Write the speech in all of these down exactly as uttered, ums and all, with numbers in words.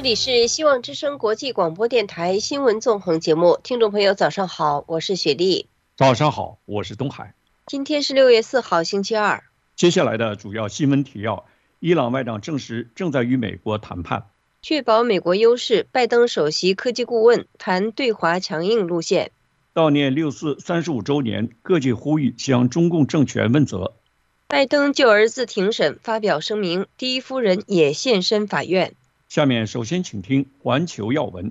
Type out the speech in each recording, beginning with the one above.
里是希望之声国际广播电台新闻纵横节目，听众朋友早上好，我是雪莉。 早上好，我是东海。 今天是六月四号星期二。 接下来的主要新闻提要：伊朗外长证实正在与美国谈判， 确保美国优势，拜登首席科技顾问谈对华强硬路线。 悼念六四三十五周年，各界呼吁向中共政权问责。 拜登就儿子庭审发表声明，第一夫人也现身法院。 下面首先请听环球要闻。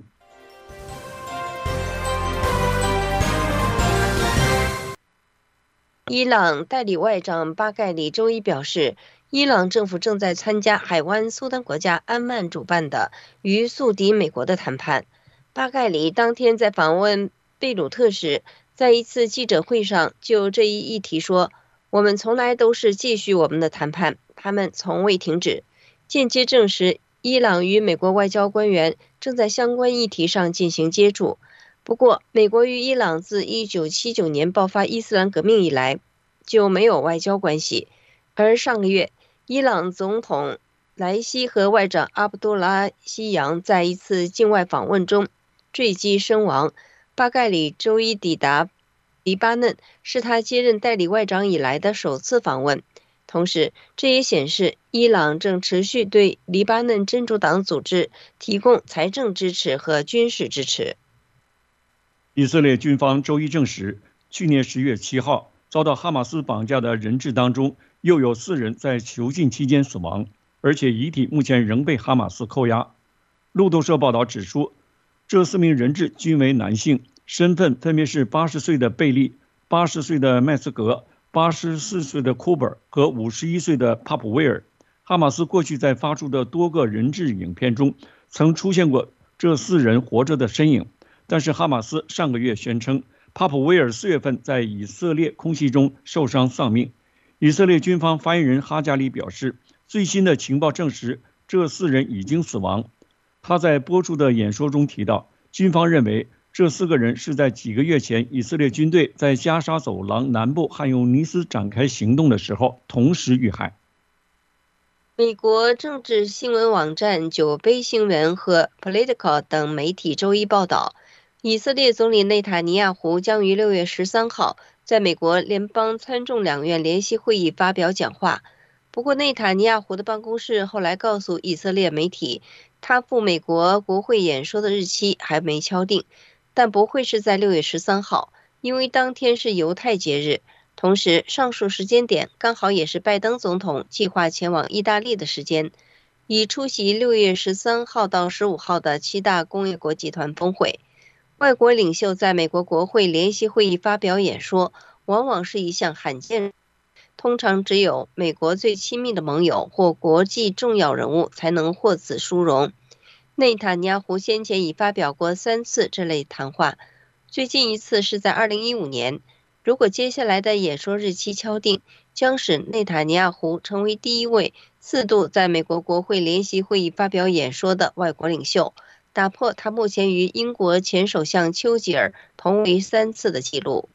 伊朗代理外长巴盖里周一表示，伊朗政府正在参加海湾苏丹国家安曼主办的与宿敌美国的谈判。巴盖里当天在访问贝鲁特时，在一次记者会上就这一议题说，我们从来都是继续我们的谈判，他们从未停止，间接证实伊朗与美国外交官员正在相关议题上进行接触。不过，美国与伊朗自一九七九年爆发伊斯兰革命以来就没有外交关系。而上个月，伊朗总统莱西和外长阿卜杜拉希扬在一次境外访问中坠机身亡。巴盖里周一抵达黎巴嫩，是他接任代理外长以来的首次访问。同时，这也显示伊朗正持续对黎巴嫩真主党组织提供财政支持和军事支持。 以色列军方周一证实，去年十月七号遭到哈马斯绑架的人质当中，又有四人在囚禁期间死亡，而且遗体目前仍被哈马斯扣押。路透社报道指出，这四名人质均为男性，身份分别是八十岁的贝利、八十岁的麦斯格、八十四岁的库本和五十一岁的帕普威尔。哈马斯过去在发出的多个人质影片中，曾出现过这四人活着的身影。但是哈马斯上个月宣称，帕普威尔四月份在以色列空袭中受伤丧命。以色列军方发言人哈加里表示，最新的情报证实这四人已经死亡。他在播出的演说中提到，军方认为这四个人是在几个月前以色列军队在加沙走廊南部汉尤尼斯展开行动的时候同时遇害。 美国政治新闻网站酒杯新闻和 Politico 等媒体周一报道，以色列总理内塔尼亚胡将于六月十三号在美国联邦参众两院联席会议发表讲话。不过，内塔尼亚胡的办公室后来告诉以色列媒体，他赴美国国会演说的日期还没敲定，但不会是在六月十三号，因为当天是犹太节日。同时，上述时间点刚好也是拜登总统计划前往意大利的时间，以出席六月十三号到十五号的七大工业国集团峰会。外国领袖在美国国会联席会议发表演说，往往是一项罕见，通常只有美国最亲密的盟友或国际重要人物才能获此殊荣。内塔尼亚胡先前已发表过三次这类谈话，最近一次是在二零一五年。如果接下来的演说日期敲定，将使内塔尼亚胡成为第一位四度在美国国会联席会议发表演说的外国领袖，打破他目前与英国前首相丘吉尔同为三次的纪录。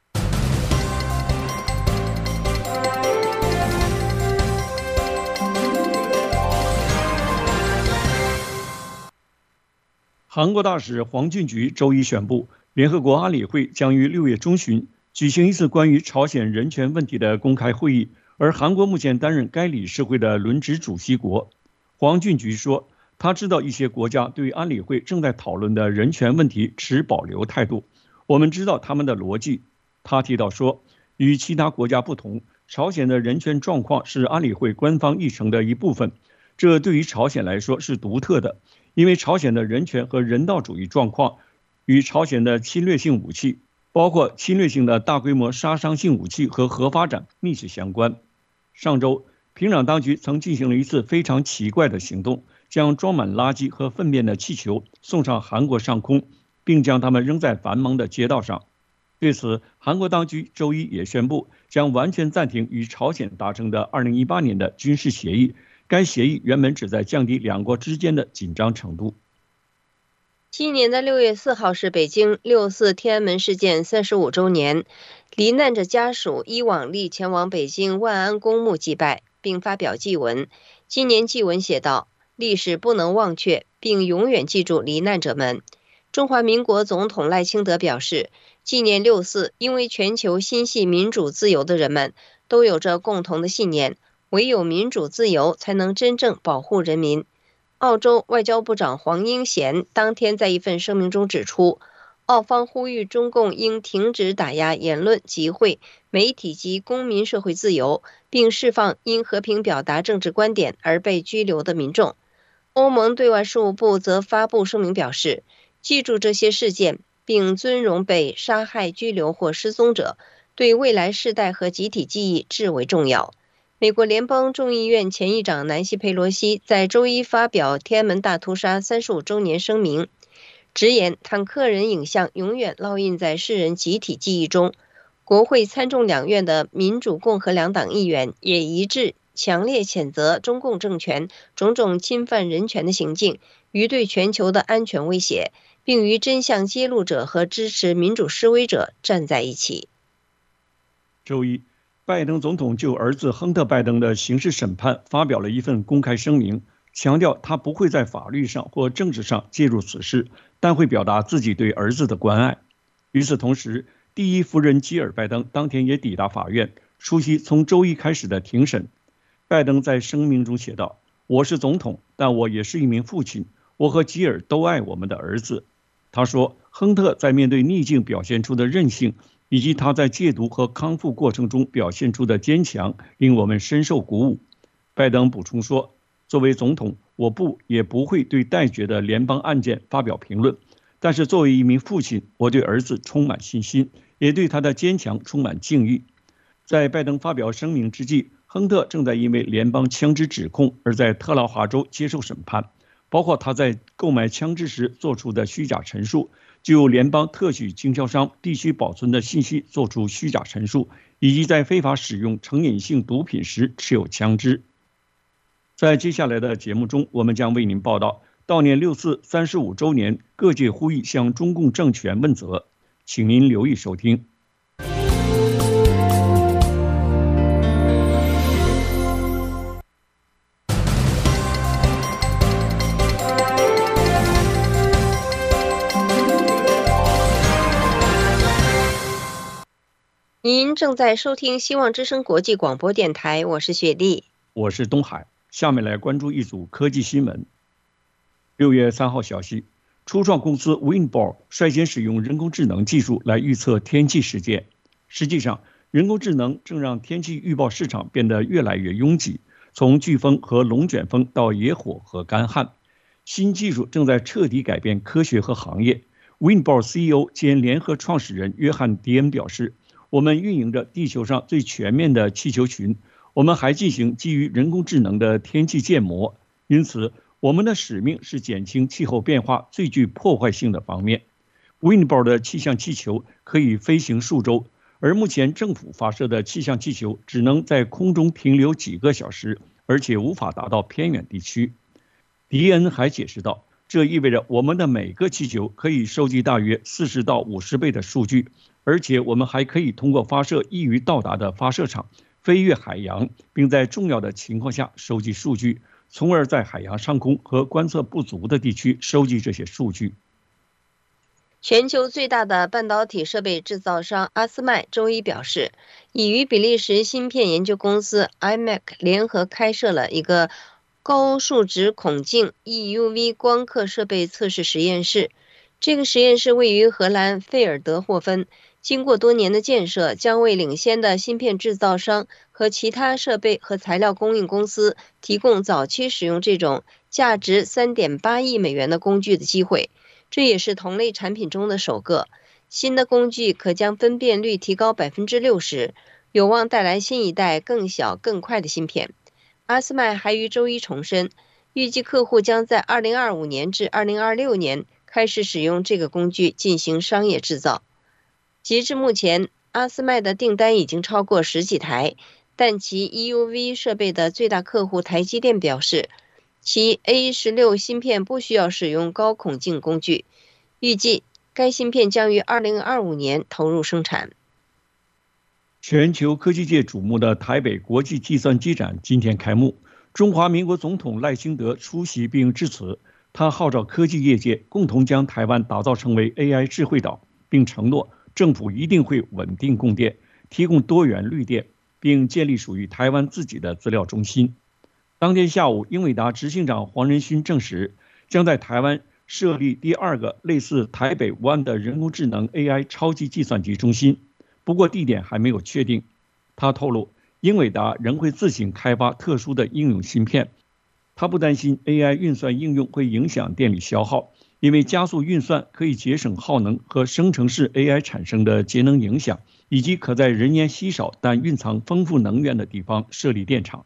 韩国大使黄俊菊周一宣布，联合国安理会将于六月中旬举行一次关于朝鲜人权问题的公开会议，而韩国目前担任该理事会的轮值主席国。黄俊菊说，他知道一些国家对安理会正在讨论的人权问题持保留态度，我们知道他们的逻辑。他提到说，与其他国家不同，朝鲜的人权状况是安理会官方议程的一部分，这对于朝鲜来说是独特的，因为朝鲜的人权和人道主义状况与朝鲜的侵略性武器，包括侵略性的大规模杀伤性武器和核发展密切相关。上周，平壤当局曾进行了一次非常奇怪的行动，将装满垃圾和粪便的气球送上韩国上空，并将它们扔在繁忙的街道上。对此，韩国当局周一也宣布将完全暂停与朝鲜达成的二零一八年的军事协议，该协议原本旨在降低两国之间的紧张程度。 今年的六月四号是北京六四天安门事件三十五周年，罹难者家属依往例前往北京万安公墓祭拜，并发表祭文。今年祭文写道： 历史不能忘却，并永远记住罹难者们。中华民国总统赖清德表示，纪念六四，因为全球心系民主自由的人们都有着共同的信念，唯有民主自由才能真正保护人民。澳洲外交部长黄英贤当天在一份声明中指出，澳方呼吁中共应停止打压言论、集会、媒体及公民社会自由，并释放因和平表达政治观点而被拘留的民众。欧盟对外事务部则发布声明表示，记住这些事件，并尊荣被杀害、拘留或失踪者，对未来世代和集体记忆至为重要。美国联邦众议院前议长南希·佩洛西在周一发表天安门大屠杀三十五周年声明，直言坦克人影像永远烙印在世人集体记忆中。国会参众两院的民主共和两党议员也一致强烈谴责中共政权种种侵犯人权的行径与对全球的安全威胁，并与真相揭露者和支持民主示威者站在一起。 周一，拜登总统就儿子亨特·拜登的刑事审判发表了一份公开声明，强调他不会在法律上或政治上介入此事，但会表达自己对儿子的关爱。与此同时，第一夫人基尔·拜登当天也抵达法院，出席从周一开始的庭审。拜登在声明中写道：“我是总统，但我也是一名父亲，我和基尔都爱我们的儿子。”他说，亨特在面对逆境表现出的韧性，以及他在戒毒和康复过程中表现出的坚强，令我们深受鼓舞。拜登补充说，作为总统，我不也不会对待决的联邦案件发表评论，但是作为一名父亲，我对儿子充满信心，也对他的坚强充满敬意。在拜登发表声明之际，亨特正在因为联邦枪支指控而在特劳华州接受审判，包括他在购买枪支时做出的虚假陈述，就联邦特许经销商必须保存的信息做出虚假陈述，以及在非法使用成瘾性毒品时持有枪支。在接下来的节目中，我们将为您报道悼念六四三十五周年，各界呼吁向中共政权问责，请您留意收听。 您正在收听希望之声国际广播电台，我是雪莉， 我是东海。下面来关注一组科技新闻。六月三号消息，初创公司 Winbor 率先使用人工智能技术来预测天气事件。实际上，人工智能正让天气预报市场变得越来越拥挤，从飓风和龙卷风到野火和干旱。新技术正在彻底改变科学和行业。Winbor C E O 兼联合创始人约翰·迪恩表示，我们运营着地球上最全面的气球群，我们还进行基于人工智能的天气建模，因此我们的使命是减轻气候变化最具破坏性的方面。Winbor 的气象气球可以飞行数周，而目前政府发射的气象气球只能在空中停留几个小时，而且无法达到偏远地区。迪恩还解释道，这意味着我们的每个气球可以收集大约四十到五十倍的数据，而且我们还可以通过发射易于到达的发射场飞越海洋，并在重要的情况下收集数据，从而在海洋上空和观测不足的地区收集这些数据。 全球最大的半导体设备制造商阿斯麦周一表示，已与比利时芯片研究公司 I M E C 联合开设了一个高数值孔径 E U V 光刻设备测试实验室。这个实验室位于荷兰费尔德霍芬，经过多年的建设，将为领先的芯片制造商和其他设备和材料供应公司提供早期使用这种价值 三点八亿美元的工具的机会。这也是同类产品中的首个。新的工具可将分辨率提高 百分之六十， 有望带来新一代更小更快的芯片。阿斯麦还于周一重申，预计客户将在二零二五年至二零二六年开始使用这个工具进行商业制造。截至目前，阿斯麦的订单已经超过十几台，但其 E U V 设备的最大客户台积电表示，其 A 十六 芯片不需要使用高孔径工具，预计该芯片将于二零二五年投入生产。 全球科技界瞩目的台北国际计算机展今天开幕， 中华民国总统赖清德出席并致辞，他号召科技业界共同将台湾打造成为 A I 智慧岛，并承诺政府一定会稳定供电，提供多元绿电，并建立属于台湾自己的资料中心。当天下午，英伟达执行长黄仁勋证实，将在台湾设立第二个类似台北湾的人工智能 A I 超级计算机中心，不过地点还没有确定。他透露，英伟达仍会自行开发特殊的应用芯片。他不担心 A I 运算应用会影响电力消耗，因为加速运算可以节省耗能和生成式 A I 产生的节能影响，以及可在人烟稀少但蕴藏丰富能源的地方设立电厂。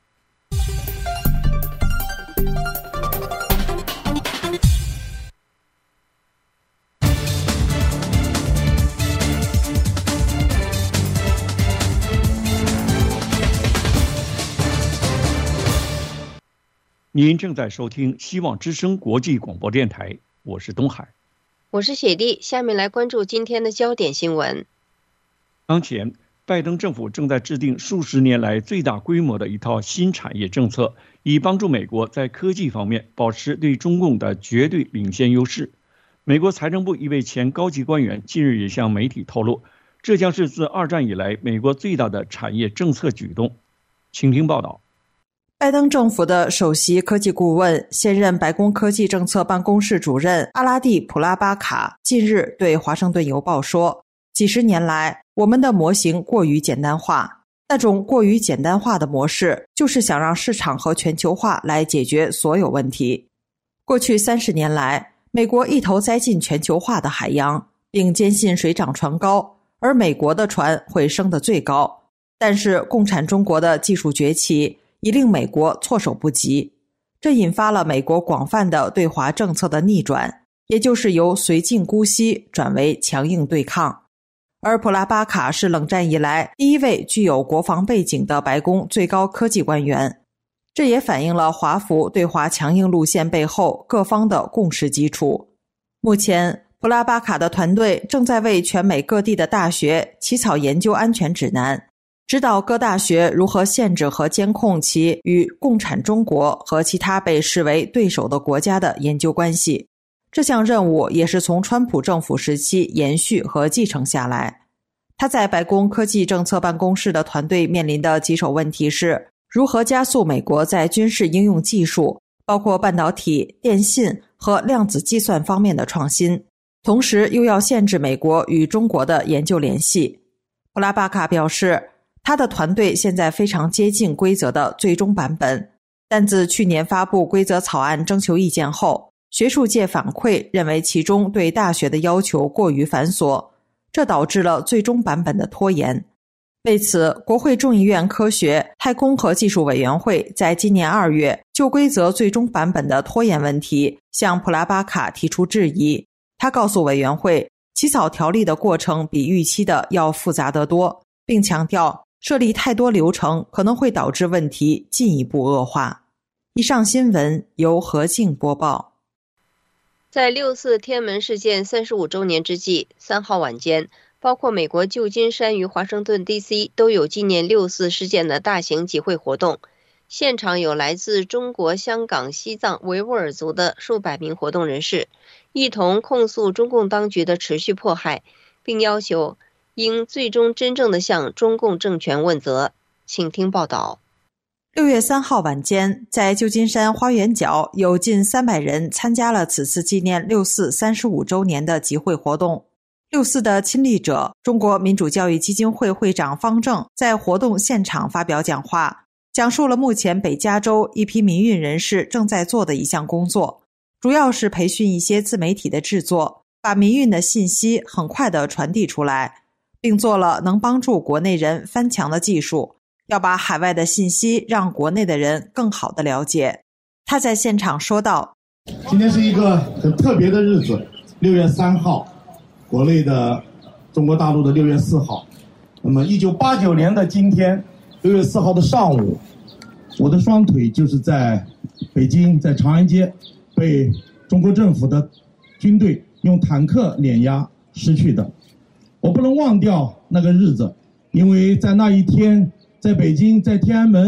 您正在收听希望之声国际广播电台，我是东海， 我是雪莉。下面来关注今天的焦点新闻。 当前，拜登政府正在制定数十年来最大规模的一套新产业政策，以帮助美国在科技方面保持对中共的绝对领先优势。美国财政部一位前高级官员近日也向媒体透露，这将是自二战以来美国最大的产业政策举动。请听报道。 拜登政府的首席科技顾问、现任白宫科技政策办公室主任阿拉蒂·普拉巴卡近日对《华盛顿邮报》说，几十年来，我们的模型过于简单化。那种过于简单化的模式，就是想让市场和全球化来解决所有问题。过去三十年来，美国一头栽进全球化的海洋，并坚信水涨船高，而美国的船会升得最高。但是，共产中国的技术崛起已令美国措手不及，这引发了美国广泛的对华政策的逆转，也就是由绥靖姑息转为强硬对抗。而普拉巴卡是冷战以来第一位具有国防背景的白宫最高科技官员，这也反映了华府对华强硬路线背后各方的共识基础。目前，普拉巴卡的团队正在为全美各地的大学起草研究安全指南，指导各大学如何限制和监控其与共产中国和其他被视为对手的国家的研究关系。这项任务也是从川普政府时期延续和继承下来。他在白宫科技政策办公室的团队面临的棘手问题是，如何加速美国在军事应用技术，包括半导体、电信和量子计算方面的创新，同时又要限制美国与中国的研究联系。普拉巴卡表示，他的团队现在非常接近规则的最终版本，但自去年发布规则草案征求意见后，学术界反馈认为其中对大学的要求过于繁琐，这导致了最终版本的拖延。为此，国会众议院科学、太空和技术委员会在今年二月就规则最终版本的拖延问题向普拉巴卡提出质疑。他告诉委员会，起草条例的过程比预期的要复杂得多，并强调设立太多流程可能会导致问题进一步恶化。以上新闻由何静播报。 在六四天安门事件三十五周年之际，三号晚间，包括美国旧金山与华盛顿 D C 都有纪念六四事件的大型集会活动。现场有来自中国、香港、西藏、维吾尔族的数百名活动人士，一同控诉中共当局的持续迫害，并要求应最终真正地向中共政权问责。请听报道。 六月三号晚间，在旧金山花园角，有近三百人参加了此次纪念六四三十五周年的集会活动。六四的亲历者，中国民主教育基金会会长方正在活动现场发表讲话，讲述了目前北加州一批民运人士正在做的一项工作，主要是培训一些自媒体的制作，把民运的信息很快地传递出来，并做了能帮助国内人翻墙的技术，要把海外的信息让国内的人更好地了解。他在现场说道， 今天是一个很特别的日子，六月三号，国内的中国大陆的六月四号。那么一九八九年的今天，六月四号的上午，我的双腿就是在北京，在长安街被中国政府的军队用坦克碾压失去的。我不能忘掉那个日子，因为在那一天，在北京，在天安门，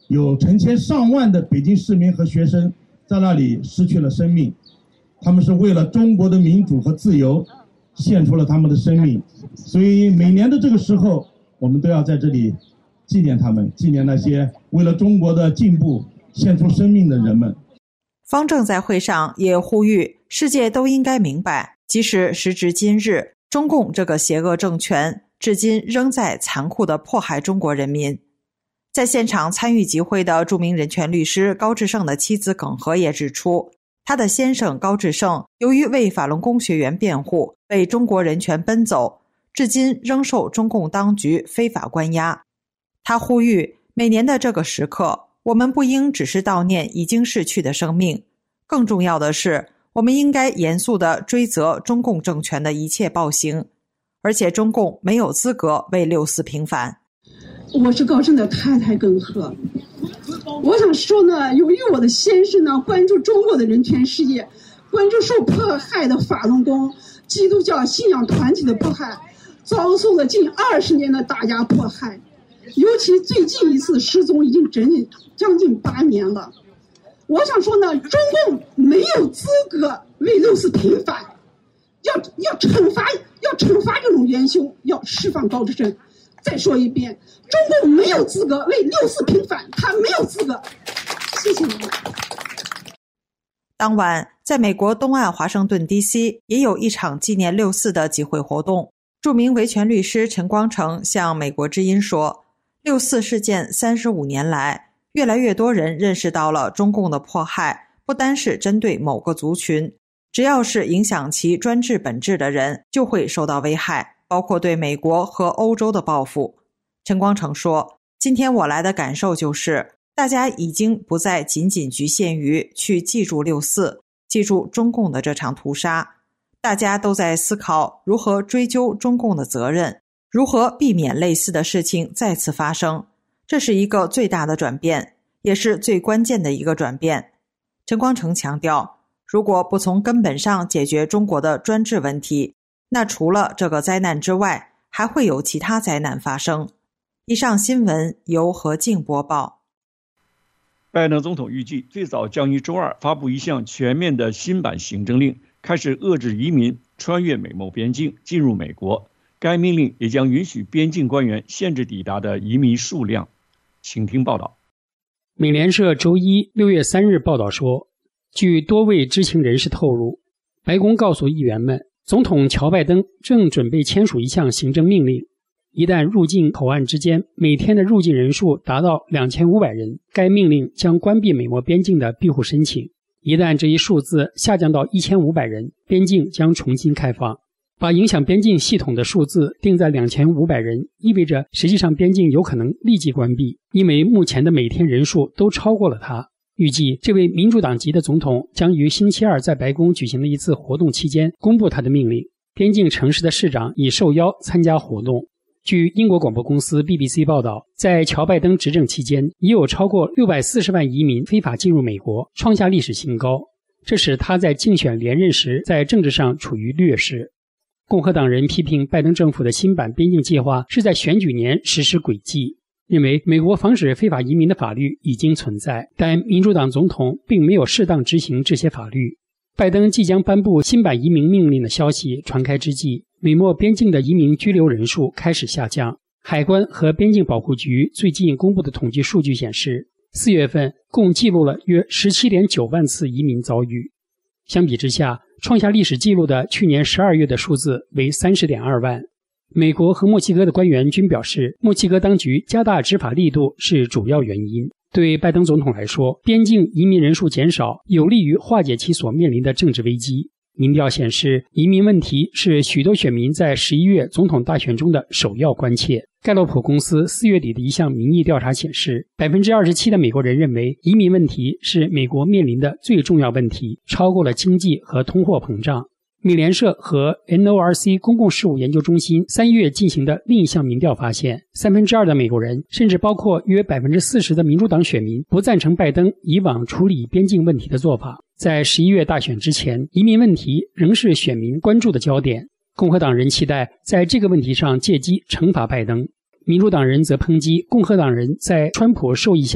有成千上万的北京市民和学生在那里失去了生命，他们是为了中国的民主和自由献出了他们的生命，所以每年的这个时候，我们都要在这里纪念他们，纪念那些为了中国的进步献出生命的人们。 方正在会上也呼吁世界都应该明白，即使时至今日，中共这个邪恶政权至今仍在残酷地迫害中国人民。在现场参与集会的著名人权律师高志胜的妻子耿和也指出，他的先生高志胜由于为法轮功学员辩护，为中国人权奔走，至今仍受中共当局非法关押。他呼吁，每年的这个时刻，我们不应只是悼念已经逝去的生命，更重要的是，我们应该严肃地追责中共政权的一切暴行，而且中共没有资格为六四平反。 我是高胜的太太耿和，我想说呢，由于我的先生呢关注中国的人权事业，关注受迫害的法轮功基督教信仰团体的迫害，遭受了近二十年的打压迫害，尤其最近一次失踪已经整整将近八年了。我想说呢，中共没有资格为六四平反，要要惩罚，要惩罚这种元凶，要释放高志胜。再说一遍，中共没有资格为六四平反，他没有资格。谢谢你们。 当晚，在美国东岸华盛顿 D C 也有一场纪念六四的集会活动。著名维权律师陈光诚向美国之音说，六四事件三十五年来，越来越多人认识到了中共的迫害不单是针对某个族群，只要是影响其专制本质的人就会受到危害，包括对美国和欧洲的报复。陈光诚说，今天我来的感受就是大家已经不再仅仅局限于去记住六四，记住中共的这场屠杀，大家都在思考如何追究中共的责任，如何避免类似的事情再次发生。这是一个最大的转变，也是最关键的一个转变。陈光诚强调，如果不从根本上解决中国的专制问题，那除了这个灾难之外，还会有其他灾难发生。以上新闻由何静播报。 拜登总统预计最早将于周二发布一项全面的新版行政令，开始遏制移民穿越美墨边境进入美国。该命令也将允许边境官员限制抵达的移民数量。请听报道。 美联社周一六月三日报道说，据多位知情人士透露，白宫告诉议员们，总统乔拜登正准备签署一项行政命令，一旦入境口岸之间每天的入境人数达到两千五百人，该命令将关闭美墨边境的庇护申请。一旦这一数字下降到一千五百人，边境将重新开放。把影响边境系统的数字定在两千五百人，意味着实际上边境有可能立即关闭，因为目前的每天人数都超过了它。预计这位民主党籍的总统将于星期二在白宫举行的一次活动期间公布他的命令。边境城市的市长已受邀参加活动。据英国广播公司 B B C 报道，在乔拜登执政期间，已有超过六百四十万移民非法进入美国，创下历史新高。这使他在竞选连任时在政治上处于劣势。共和党人批评拜登政府的新版边境计划是在选举年实施诡计，认为美国防止非法移民的法律已经存在，但民主党总统并没有适当执行这些法律。拜登即将颁布新版移民命令的消息传开之际，美墨边境的移民居留人数开始下降。海关和边境保护局最近公布的统计数据显示，四月份共记录了约 十七点九万次移民遭遇。相比之下，创下历史纪录的去年十二月的数字为 三十点二万。美国和墨西哥的官员均表示，墨西哥当局加大执法力度是主要原因。对拜登总统来说，边境移民人数减少有利于化解其所面临的政治危机。民调显示，移民问题是许多选民在十一月总统大选中的首要关切。盖洛普公司四月底的一项民意调查显示， 百分之二十七 的美国人认为移民问题是美国面临的最重要问题，超过了经济和通货膨胀。美联社和 N O R C 公共事务研究中心三月进行的另一项民调发现，三分之二的美国人，甚至包括约 百分之四十 的民主党选民，不赞成拜登以往处理边境问题的做法。在十一月大选之前，移民问题仍是选民关注的焦点。共和党人期待在这个问题上借机惩罚拜登，民主党人则抨击共和党人在川普授意下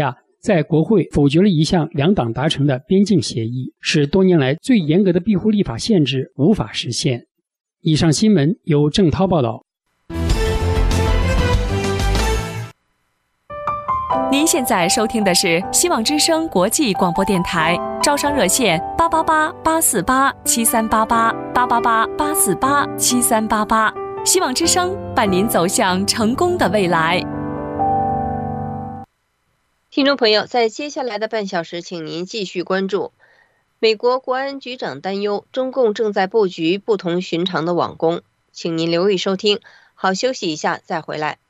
在国会否决了一项两党达成的边境协议，使多年来最严格的庇护立法限制无法实现。以上新闻由郑涛报道。 您现在收听的是希望之声国际广播电台，招商热线八八八八四八七三八八八八八八四八七三八八，希望之声伴您走向成功的未来。 听众朋友，在接下来的半小时，请您继续关注。美国国安局长担忧中共正在布局不同寻常的网攻，请您留意收听。好，休息一下再回来。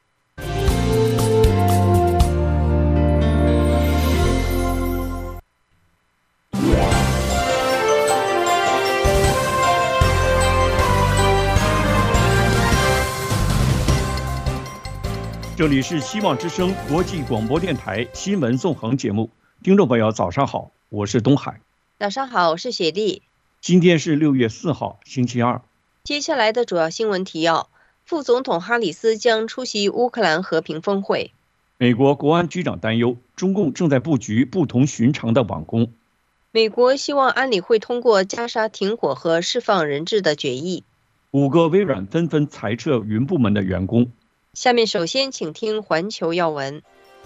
这里是希望之声国际广播电台新闻纵横节目，听众朋友早上好，我是东海。 早上好，我是雪莉。 今天是六月四号，星期二。 接下来的主要新闻提要：副总统哈里斯将出席乌克兰和平峰会。 美国国安局长担忧中共正在布局不同寻常的网攻。 美国希望安理会通过加沙停火和释放人质的决议。 五个微软纷纷裁撤云部门的员工。 下面首先请听环球要闻。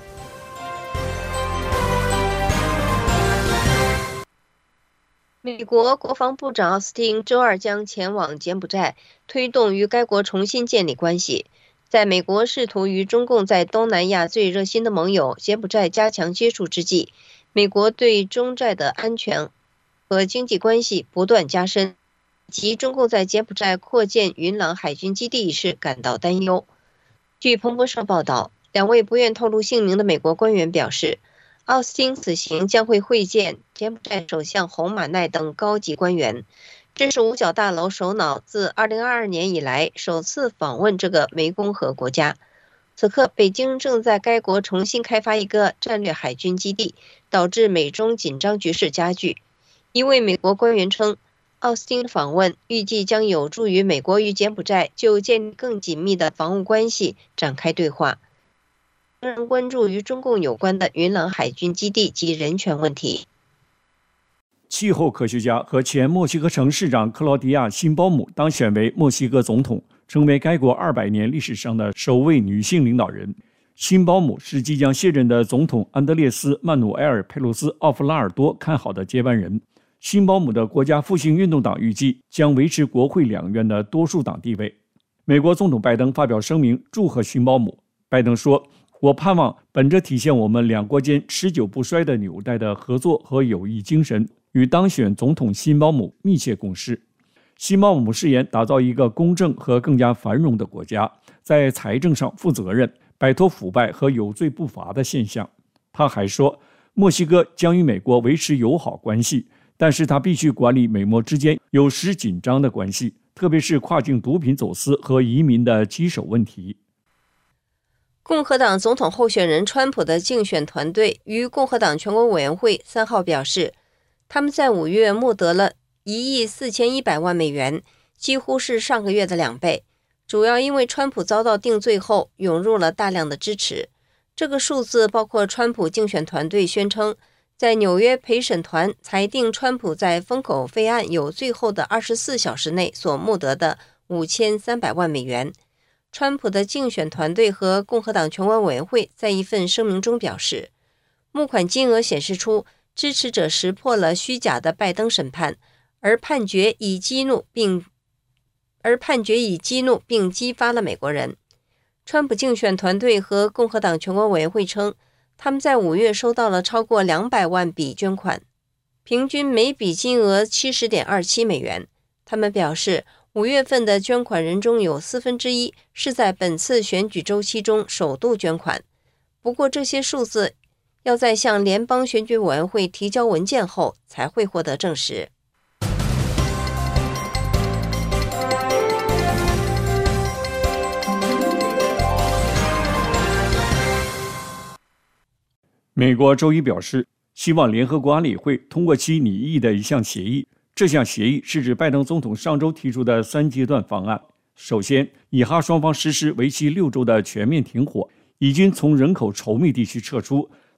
美国国防部长奥斯汀周二将前往柬埔寨，推动与该国重新建立关系。在美国试图与中共在东南亚最热心的盟友柬埔寨加强接触之际，美国对中寨的安全和经济关系不断加深，及中共在柬埔寨扩建云朗海军基地一事感到担忧。据彭博社报道，两位不愿透露姓名的美国官员表示，奥斯汀此行将会会见柬埔寨首相洪马奈等高级官员。这是五角大楼首脑自二零二二年以来首次访问这个湄公河国家。此刻，北京正在该国重新开发一个战略海军基地，导致美中紧张局势加剧。一位美国官员称，奥斯汀的访问预计将有助于美国与柬埔寨就建立更紧密的防务关系展开对话，仍然关注与中共有关的云朗海军基地及人权问题。 气候科学家和前墨西哥城市长克劳迪亚·辛鲍姆当选为墨西哥总统，成为该国二百年历史上的首位女性领导人。辛鲍姆是即将卸任的总统安德烈斯·曼努埃尔·佩洛斯·奥夫拉尔多看好的接班人。辛鲍姆的国家复兴运动党预计将维持国会两院的多数党地位。美国总统拜登发表声明祝贺辛鲍姆。拜登说，我盼望本着体现我们两国间持久不衰的纽带的合作和友谊精神，与当选总统辛鲍姆密切共事。辛鲍姆誓言打造一个公正和更加繁荣的国家，在财政上负责任，摆脱腐败和有罪不罚的现象。他还说，墨西哥将与美国维持友好关系，但是他必须管理美墨之间有时紧张的关系，特别是跨境毒品走私和移民的棘手问题。 共和党总统候选人川普的竞选团队与共和党全国委员会三号表示，他们在五月募得了一亿四千一百万美元，几乎是上个月的两倍，主要因为川普遭到定罪后涌入了大量的支持。这个数字包括川普竞选团队宣称在纽约陪审团裁定川普在封口费案有罪后的二十四小时内所募得的五千三百万美元。川普的竞选团队和共和党全国委员会在一份声明中表示，募款金额显示出支持者识破了虚假的拜登审判，而判决已激怒并而判决已激怒并激发了美国人。川普竞选团队和共和党全国委员会称，他们在五月收到了超过两百万笔捐款，平均每笔金额 七十点二七美元。他们表示，五月份的捐款人中有四分之一是在本次选举周期中首度捐款。不过，这些数字要在向联邦选举委员会提交文件后才会获得证实。 美国周一表示，希望联合国安理会通过其拟议的一项协议。这项协议是指拜登总统上周提出的三阶段方案。首先，以哈双方实施为期六周的全面停火，以军从人口稠密地区撤出，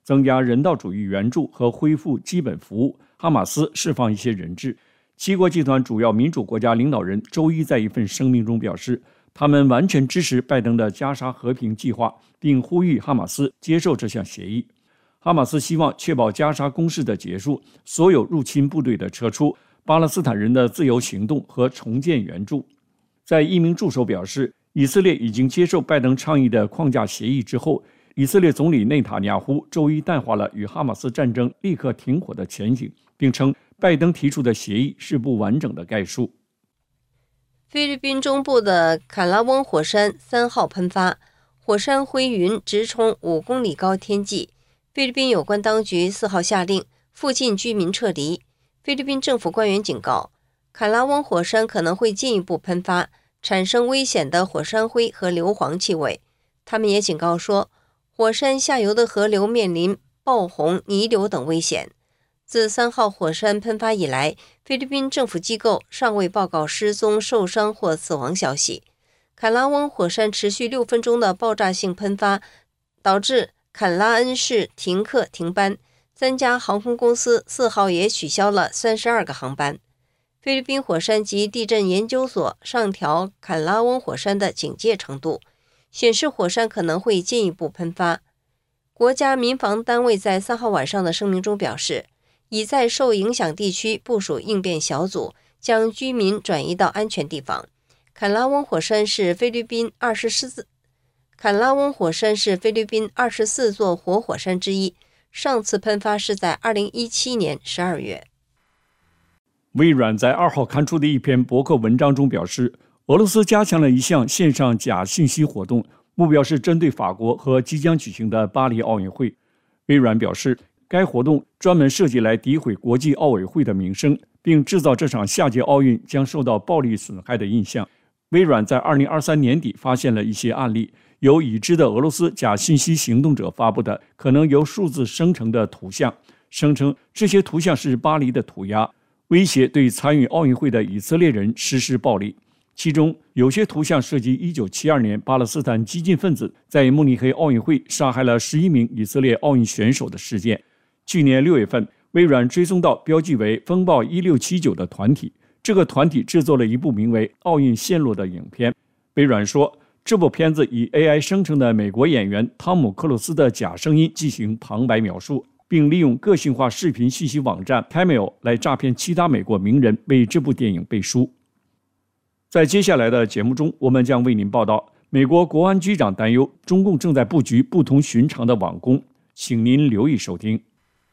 增加人道主义援助和恢复基本服务，哈马斯释放一些人质。七国集团主要民主国家领导人周一在一份声明中表示，他们完全支持拜登的加沙和平计划，并呼吁哈马斯接受这项协议。哈马斯希望确保加沙攻势的结束，所有入侵部队的撤出，巴勒斯坦人的自由行动和重建援助。在一名助手表示，以色列已经接受拜登倡议的框架协议之后，以色列总理内塔尼亚胡周一淡化了与哈马斯战争立刻停火的前景，并称拜登提出的协议是不完整的概述。 菲律宾中部的坎拉翁火山三号喷发，火山灰云直冲五公里高天际。菲律宾有关当局四号下令附近居民撤离。菲律宾政府官员警告，坎拉翁火山可能会进一步喷发，产生危险的火山灰和硫磺气味。他们也警告说，火山下游的河流面临爆洪、泥流等危险。自三号火山喷发以来，菲律宾政府机构尚未报告失踪、受伤或死亡消息。坎拉翁火山持续六分钟的爆炸性喷发，导致坎拉恩市停课停班，三家航空公司四号也取消了三十二个航班。菲律宾火山及地震研究所上调坎拉翁火山的警戒程度，显示火山可能会进一步喷发。国家民防单位在三号晚上的声明中表示，已在受影响地区部署应变小组，将居民转移到安全地方。坎拉翁火山是菲律宾二十四坎拉翁火山是菲律宾二十四座活火山之一，上次喷发是在二零一七年十二月。 微软在二号刊出的一篇博客文章中表示，俄罗斯加强了一项线上假信息活动，目标是针对法国和即将举行的巴黎奥运会。微软表示，该活动专门设计来诋毁国际奥委会的名声，并制造这场夏季奥运将受到暴力损害的印象。微软在二零二三年底发现了一些案例，由已知的俄罗斯假信息行动者发布的可能由数字生成的图像，声称这些图像是巴黎的涂鸦，威胁对参与奥运会的以色列人实施暴力。其中有些图像涉及一九七二年巴勒斯坦激进分子在慕尼黑奥运会杀害了十一名以色列奥运选手的事件。去年六月份，微软追踪到标记为风暴一六七九的团体，这个团体制作了一部名为《奥运陷落》的影片。微软说，这部片子以 A I 生成的美国演员汤姆·克鲁斯的假声音进行旁白描述，并利用个性化视频信息网站 Cameo 来诈骗其他美国名人为这部电影背书。在接下来的节目中，我们将为您报道美国国安局长担忧中共正在布局不同寻常的网攻，请您留意收听。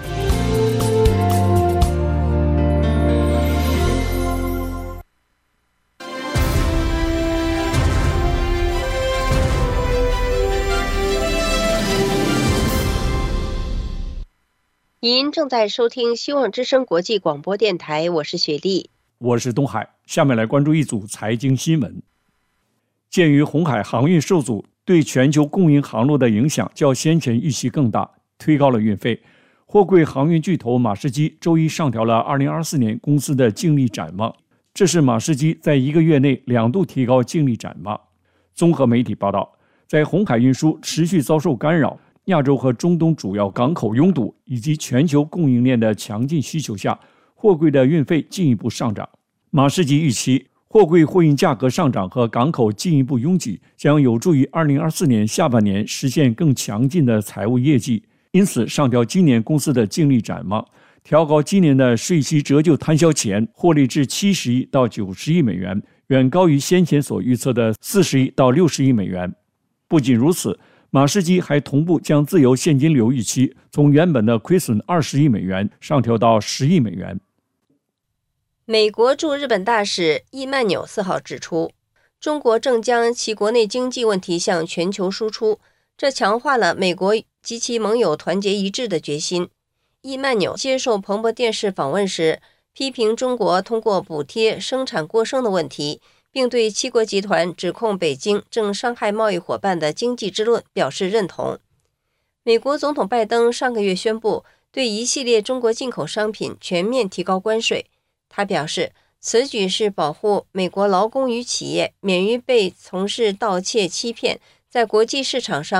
您正在收听希望之声国际广播电台，我是雪莉， 我是东海。下面来关注一组财经新闻。鉴于红海航运受阻对全球供应航路的影响较先前预期更大，推高了运费，货柜航运巨头马士基周一上调了二零二四年公司的净利展望，这是马士基在一个月内两度提高净利展望。综合媒体报道，在红海运输持续遭受干扰，亚洲和中东主要港口拥堵以及全球供应链的强劲需求下，货柜的运费进一步上涨。马士基预期，货柜货运价格上涨和港口进一步拥挤将有助于二零二四年下半年实现更强劲的财务业绩，因此上调今年公司的净利展望，调高今年的税息折旧摊销前获利至七十亿到九十亿美元，远高于先前所预测的四十亿到六十亿美元。不仅如此，马士基还同步将自由现金流预期从原本的亏损二十亿美元上调到十亿美元。 美国驻日本大使易曼纽四号指出，中国正将其国内经济问题向全球输出，这强化了美国及其盟友团结一致的决心。易曼纽接受彭博电视访问时，批评中国通过补贴生产过剩的问题，并对七国集团指控北京正伤害贸易伙伴的经济之论表示认同。美国总统拜登上个月宣布对一系列中国进口商品全面提高关税，他表示，此举是保护美国劳工与企业免于被从事盗窃欺骗，在国际市场上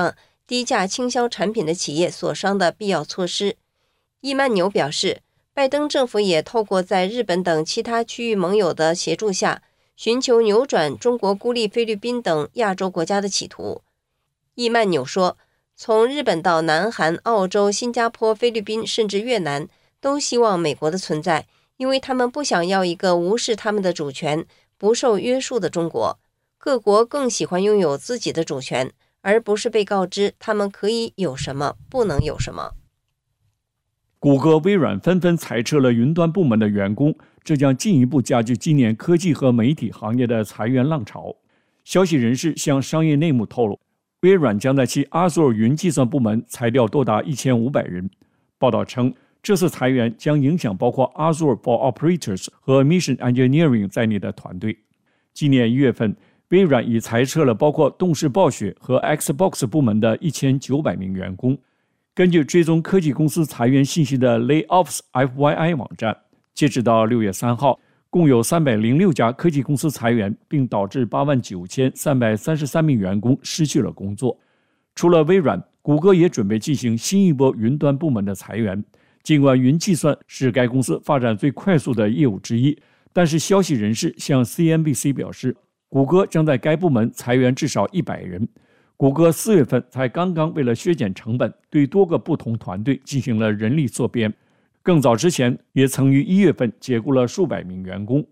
低价倾销产品的企业所商的必要措施。伊曼纽表示，拜登政府也透过在日本等其他区域盟友的协助下，寻求扭转中国孤立菲律宾等亚洲国家的企图。伊曼纽说，从日本到南韩、澳洲、新加坡、菲律宾甚至越南，都希望美国的存在，因为他们不想要一个无视他们的主权、不受约束的中国。各国更喜欢拥有自己的主权，而不是被告知他们可以有什么，不能有什么。 谷歌、微软纷纷裁撤了云端部门的员工，这将进一步加剧今年科技和媒体行业的裁员浪潮。消息人士向商业内幕透露，微软将在其 Azure 云计算部门裁掉多达一千五百人。报道称，这次裁员将影响包括 Azure for Operators 和 Mission Engineering 在内的团队。今年一月份，微软已裁撤了包括动视暴雪和 Xbox 部门的一千九百名员工。根据追踪科技公司裁员信息的 Layoffs F Y I 网站，截止到六月三号，共有三百零六家科技公司裁员，并导致八万九千三百三十三名员工失去了工作。除了微软，谷歌也准备进行新一波云端部门的裁员。尽管云计算是该公司发展最快速的业务之一，但是消息人士向 C N B C 表示，谷歌将在该部门裁员至少一百人。谷歌四月份才刚刚为了削减成本，对多个不同团队进行了人力缩编。更早之前，也曾于一月份解雇了数百名员工。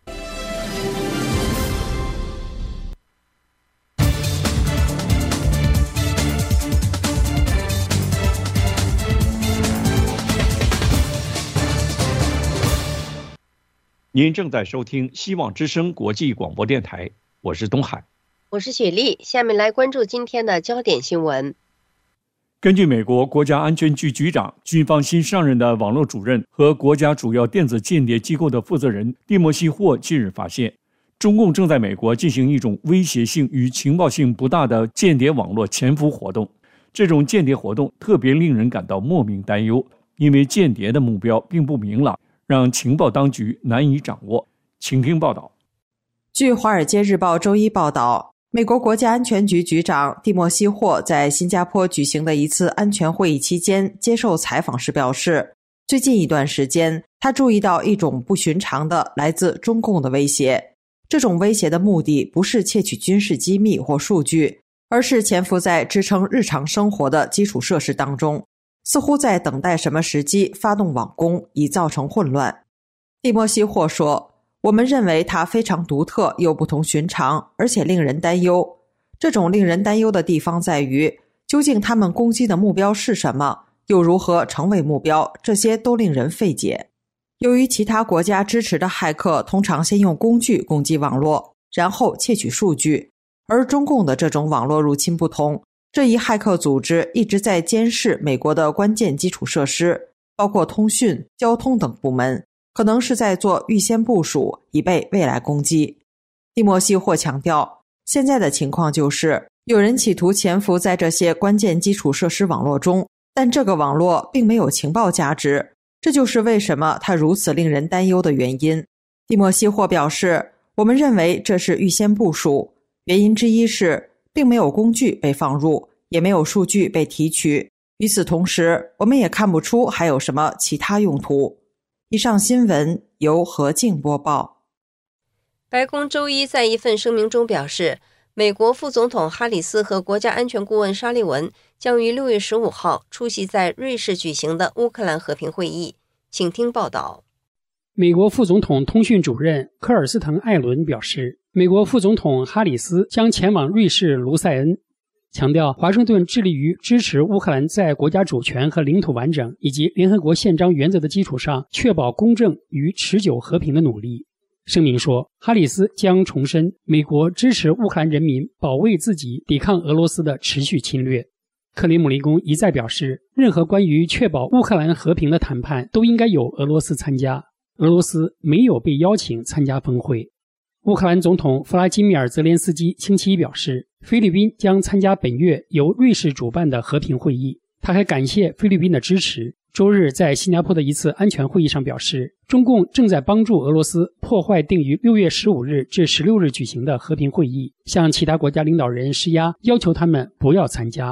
您正在收听希望之声国际广播电台，我是东海。 我是雪莉，下面来关注今天的焦点新闻。 根据美国国家安全局局长、军方新上任的网络主任和国家主要电子间谍机构的负责人蒂莫西·霍近日发现，中共正在美国进行一种威胁性与情报性不大的间谍网络潜伏活动。这种间谍活动特别令人感到莫名担忧，因为间谍的目标并不明朗，让情报当局难以掌握。请听报道。 据《华尔街日报》周一报道，美国国家安全局局长蒂莫西·霍在新加坡举行的一次安全会议期间接受采访时表示，最近一段时间，他注意到一种不寻常的来自中共的威胁。这种威胁的目的不是窃取军事机密或数据，而是潜伏在支撑日常生活的基础设施当中，似乎在等待什么时机发动网攻，以造成混乱。蒂莫西·霍说，我们认为它非常独特又不同寻常，而且令人担忧。这种令人担忧的地方在于，究竟他们攻击的目标是什么，又如何成为目标，这些都令人费解。由于其他国家支持的骇客通常先用工具攻击网络，然后窃取数据，而中共的这种网络入侵不同，这一骇客组织一直在监视美国的关键基础设施，包括通讯、交通等部门，可能是在做预先部署，以备未来攻击。蒂莫西·霍强调，现在的情况就是有人企图潜伏在这些关键基础设施网络中，但这个网络并没有情报价值，这就是为什么它如此令人担忧的原因。蒂莫西·霍表示，我们认为这是预先部署，原因之一是并没有工具被放入，也没有数据被提取，与此同时，我们也看不出还有什么其他用途。以上新闻由何静播报。 白宫周一在一份声明中表示，美国副总统哈里斯和国家安全顾问沙利文将于六月十五号出席在瑞士举行的乌克兰和平会议。请听报道。 美国副总统通讯主任科尔斯滕·艾伦表示，美国副总统哈里斯将前往瑞士卢塞恩，强调华盛顿致力于支持乌克兰在国家主权和领土完整以及联合国宪章原则的基础上确保公正与持久和平的努力。声明说，哈里斯将重申美国支持乌克兰人民保卫自己，抵抗俄罗斯的持续侵略。克里姆林宫一再表示，任何关于确保乌克兰和平的谈判都应该由俄罗斯参加，俄罗斯没有被邀请参加峰会。乌克兰总统弗拉基米尔·泽连斯基星期一表示，菲律宾将参加本月由瑞士主办的和平会议。他还感谢菲律宾的支持。周日在新加坡的一次安全会议上表示，中共正在帮助俄罗斯破坏定于六月十五日至十六日举行的和平会议，向其他国家领导人施压，要求他们不要参加。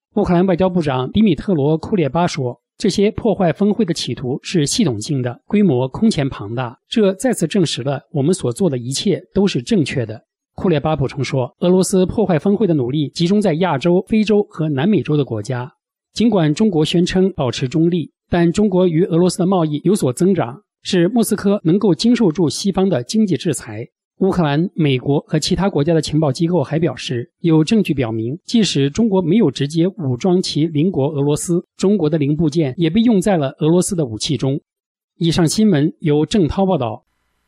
乌克兰外交部长迪米特罗·库列巴说，这些破坏峰会的企图是系统性的，规模空前庞大，这再次证实了我们所做的一切都是正确的。库列巴补充说，俄罗斯破坏峰会的努力集中在亚洲、非洲和南美洲的国家。尽管中国宣称保持中立，但中国与俄罗斯的贸易有所增长，使莫斯科能够经受住西方的经济制裁。乌克兰、美国和其他国家的情报机构还表示，有证据表明，即使中国没有直接武装其邻国俄罗斯，中国的零部件也被用在了俄罗斯的武器中。以上新闻由郑涛报道。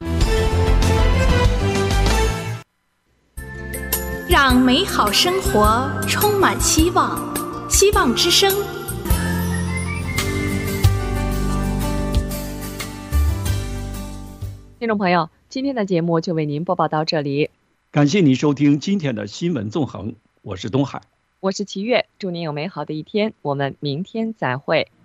让美好生活充满希望，希望之声。 听众朋友，今天的节目就为您播报到这里， 感谢您收听今天的新闻纵横，我是东海， 我是齐越，祝您有美好的一天，我们明天再会。